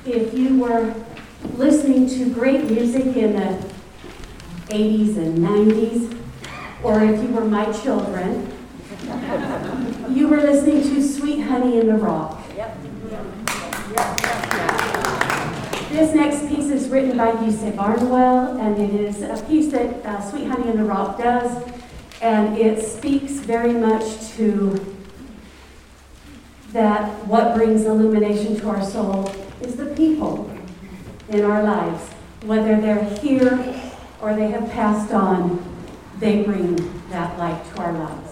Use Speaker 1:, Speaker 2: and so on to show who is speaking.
Speaker 1: if you were listening to great music in the 80s and 90s, or if you were my children, you were listening to Sweet Honey in the Rock. This next piece is written by Yusef Barnwell, and it is a piece that Sweet Honey in the Rock does, and it speaks very much to that what brings illumination to our soul is the people in our lives. Whether they're here or they have passed on, they bring that light to our lives.